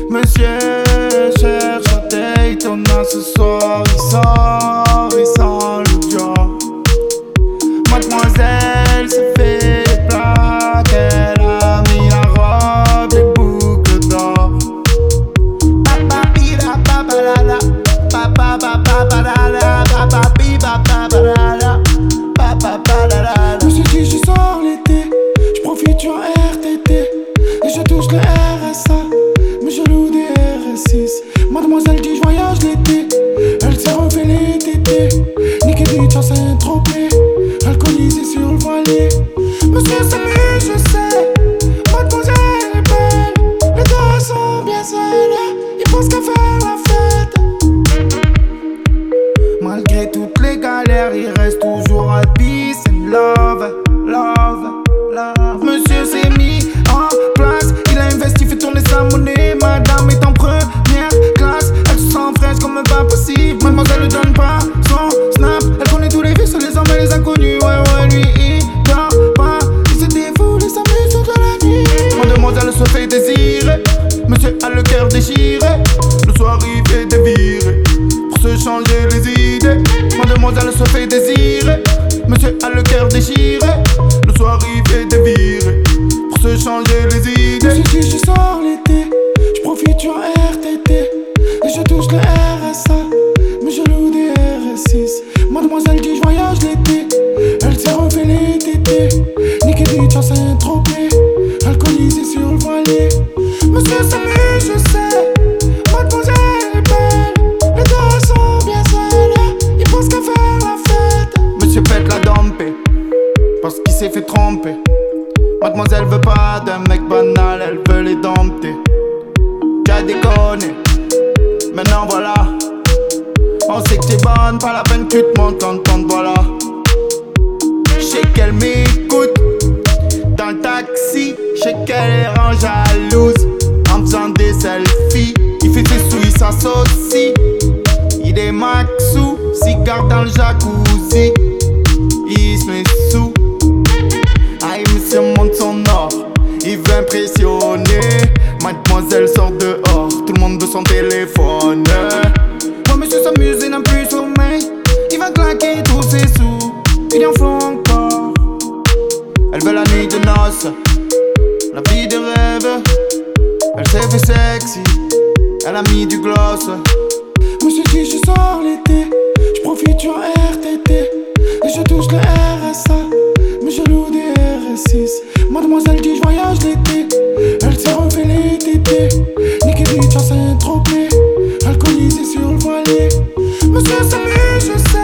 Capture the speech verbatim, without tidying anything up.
Monsieur cherche à Daytona ce soir. Il sort, il sent le job. Mademoiselle se fait des plaques. Elle a mis la robe, les boucles d'or. Papa pira papa la la. Papa papa papa la la. Papa pira papa la la. Papa papa la la. Monsieur dit je sors l'été, je profite sur R T T et je touche le R S A, mais je loue des R S six. Mademoiselle dit je voyage l'été, elle s'est refait les tétés. Niqué dit à Saint-Tropez, alcoolisé sur le voilier. Monsieur s'amuse, je sais, mademoiselle est belle. Les deux sont bien seuls, ils pensent qu'à faire la fête. Malgré toutes les galères, il reste toujours à peace and love, love, love. Monsieur s'est mis en place, il a investi, fait tourner sa monnaie. Madame est en première classe, elle se sent fraîche comme pas possible. Mademoiselle ne donne pas son snap, elle connaît tous les vices, les hommes et les inconnus. Ouais, ouais, lui il dort pas, il se défoule et s'amuse toute la nuit. Mademoiselle se fait désirer, monsieur a le cœur déchiré. Le soir il fait dévirer, pour se changer les idées. Mademoiselle se fait désirer, monsieur a le cœur déchiré. Le soir il fait dévirer, pour se changer les idées. Monsieur dit je sors l'été, je profite sur R T T et je touche le R S A, mais je loue des R S six. Mademoiselle dit je voyage l'été, elle s'est refait les tétés. Niqué dit à Saint-Tropez, alcoolisé sur le voilier. Monsieur s'amuse, je sais, mademoiselle est belle. Les deux sont bien seuls, ils pensent qu'à faire la fête. Monsieur pète la dompée, parce qu'il s'est fait tromper. Mademoiselle veut pas d'un mec banal, elle veut les dompter. T'as déconné, maintenant voilà. On sait que t'es bonne, pas la peine que tu te montes en tente, voilà. J'sais qu'elle m'écoute dans le taxi, j'sais qu'elle est rend jalouse en faisant des selfies. Il fait ses sous, il s'associe. Il est maxou, cigare dans le jacuzzi. Il se met sous. Aïe, monsieur monte son or, il veut impressionner. Mademoiselle sort dehors, tout le monde veut son téléphone. Moi monsieur s'amuse, il n'a plus sommeil. Il va claquer tous ses sous, il en faut encore. Elle veut la nuit de noces, la vie de rêve. Elle s'est fait sexy, elle a mis du gloss. Monsieur dit je sors l'été, je profite sur R T T et je touche le R S A, mais je loue des R S six. Mademoiselle dit je voyage l'été, elle s'est refait les tétés. Niqué dit à Saint-Tropez, alcoolisé sur le voilier. Monsieur s'amuse, je sais.